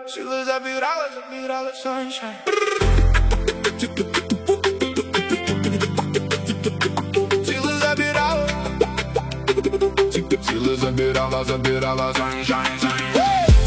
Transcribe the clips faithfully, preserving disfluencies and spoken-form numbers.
Силы забирала, забирала sunshine. Силы забирала, силы забирала, забирала sunshine, sunshine.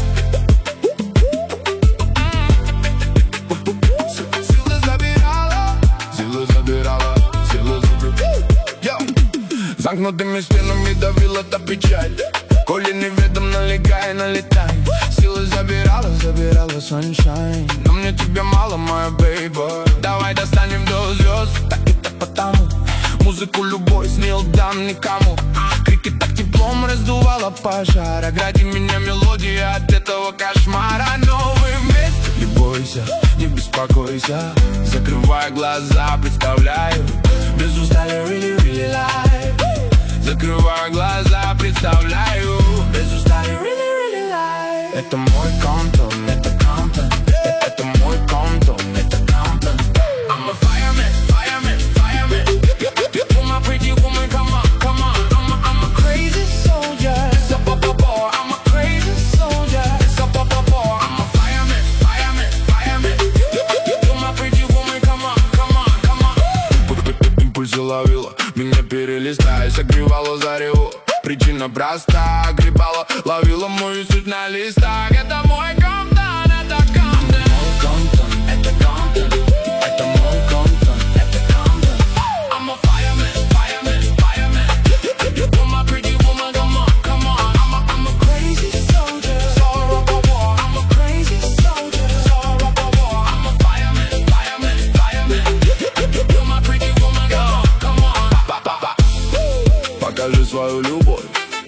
Силы забирала, силы забирала, силы забирала. Замкнутыми стенами давила та печаль. Коли неведом налегай, налетай. Силы забирала, забирала sunshine. Но мне тебя мало, моя бейба. Давай достанем до звезд. Так это потому музыку любой не отдам никому. Крики так теплом раздувала пожар. Огради меня мелодия от этого кошмара. Но вы вместе, не бойся, не беспокойся. Закрывая глаза, представляю без устали really, really life. Закрываю глаза, представляю без устали really, really life. Это мой Compton, это Compton. Это мой Compton, это Compton. I'm a fireman, fireman, fireman. You're my pretty woman, come on, come on. I'm a, I'm a crazy soldier. So, bo, bo, bo. I'm a crazy soldier. So, bo, bo, bo. I'm a fireman, fireman, fireman. You're my pretty woman, come on, come on, come on. Импульсы ловила, меня перелистай, согревала зареву. Причина проста, огребала, ловила мою суть на листах. Это мой Compton, это Compton. Это Compton, это мой Compton, это Compton. I'm a fireman, fireman, fireman. You're my pretty woman, come on, come on. I'm a, I'm a crazy soldier. So rock a war. I'm a crazy soldier. So rock a war. I'm a fireman, fireman, fireman. You're my pretty woman, come on, come on. Ba, ba, ba. Покажи свою любовь,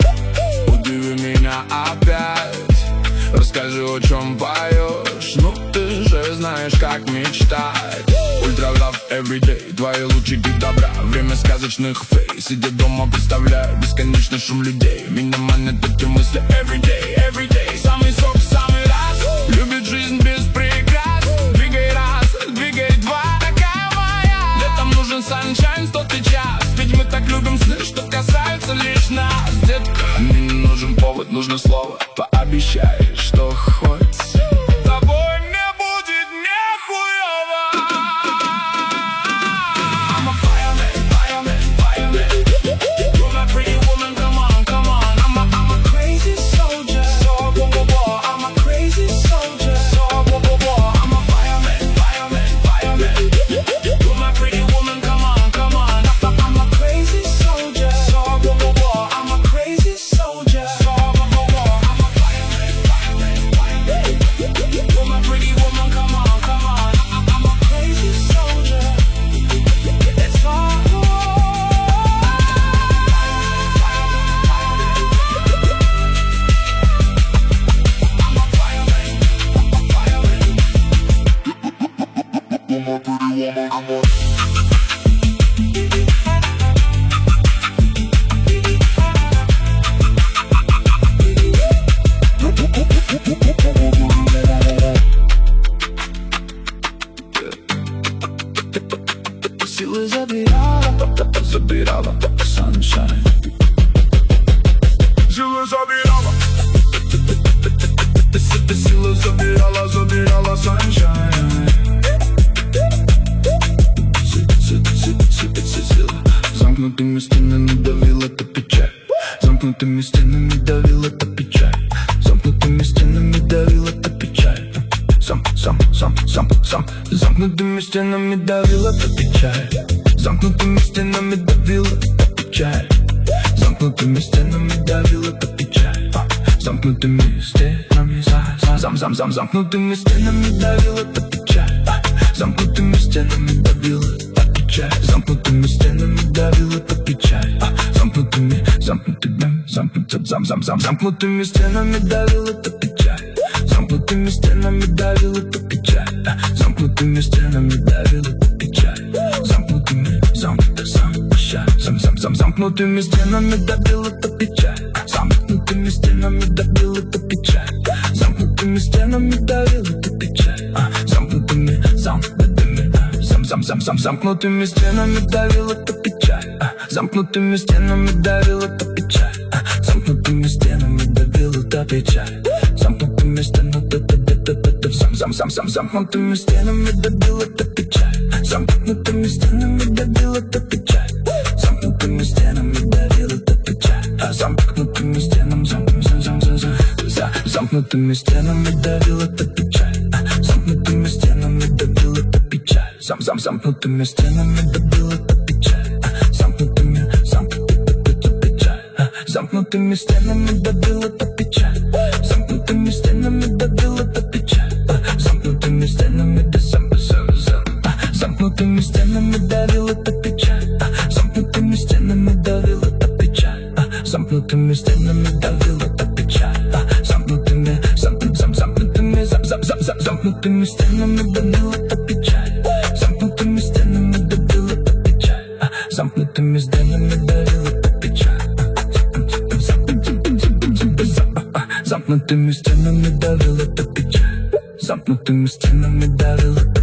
удиви меня опять. Расскажи, о чем поешь, ну ты же знаешь, как мечтать. Ультра love everyday, твои лучики добра. Время сказочных фей, сидя дома, представляю бесконечный шум людей. Меня манят эти мысли everyday, everyday. Самый сок, самый раз, любит жизнь без прикрас. Двигай раз, двигай два, такая моя. Летом нужен sunshine, стотый час. Ведь мы так любим сны, что касаются лишь нас. Детка, мне не нужен повод, нужно слово. Пообещай, что хоть с тобой мне будет нехуёво. I'm a fireman, fireman, fireman. You're my pretty woman, come on, come on. I'm a, I'm a crazy soldier. So, bo, bo, bo. I'm a crazy soldier. So, bo, bo, bo. I'm a fireman, fireman, fireman. You're my pretty woman, come on, come on. I'm a crazy soldier. So, bo, bo, bo. I'm a crazy soldier. So, bo, bo, bo. I'm a fireman, fireman, fireman. You're my pretty woman, come on, come on. I'm a crazy soldier. It's all. I'm a fireman, I'm a fireman. You're my pretty woman, I'm a. Силы забирала, забирала sunshine. Силы забирала, силы забирала, забирала sunshine. Замкнутыми стенами давила та печаль. Замкнутыми стенами давила та печаль. Замкнутыми стенами давила та печаль. Сам, сам, сам, сам, сам. Замкнутыми стенами давила та печаль. Замкнутыми стенами давила та печаль. Замкнутыми стенами давила та печаль. Замкнутыми стенами, зам, зам, зам, замкнутыми стенами давила та печаль. Замкнутыми стенами давила та печаль. Замкнутыми стенами давила та печаль. Замкнутыми, замкнутыми, замкнутыми, зам, зам, зам, замкнутыми стенами давила та печаль. Замкнутыми стенами давила та печаль. Замкнутыми стенами давила та печаль. Замкнутыми, замкнутыми, зам, зам, зам, замкнутыми стенами давила та печаль. Замкнутыми стенами давила та печаль. Замкнутыми стенами давила та печаль. Замкнутыми, замкнутыми, зам, зам, зам, зам, замкнутыми стенами давила та печаль. Замкнутыми стенами давила та печаль. Замкнутыми стенами давила та печаль. Замкнутыми стенами давила та печаль. зам зам зам замкнутыми стенами добила та печаль. Замкнутыми стенами добила та печаль. Замкнутыми стенами давила та печаль. А замкнутыми стенами зам зам зам зам зам за замкнутыми стенами давила та печаль. Замкнутыми стенами добила та печаль. Зам зам замкнутыми стенами добила та печаль. Замкнутыми замкнутыми та печаль. Замкнутыми стенами добила та печаль. Замкнутыми стенами добила та печаль. Замкнутыми стенами да зам зам зам. Замкнутыми стенами давила та печаль. Замкнутыми стенами давила та печаль. Замкнутыми стенами давила та печаль. Замкнутыми зам зам замкнутыми зам зам зам зам замкнутыми стенами давила та печаль. Замкнутыми стенами давила та печаль. Замкнутыми стенами давила та печаль. Замкнутыми стенами давила та печаль. Замкнутыми стенами давила та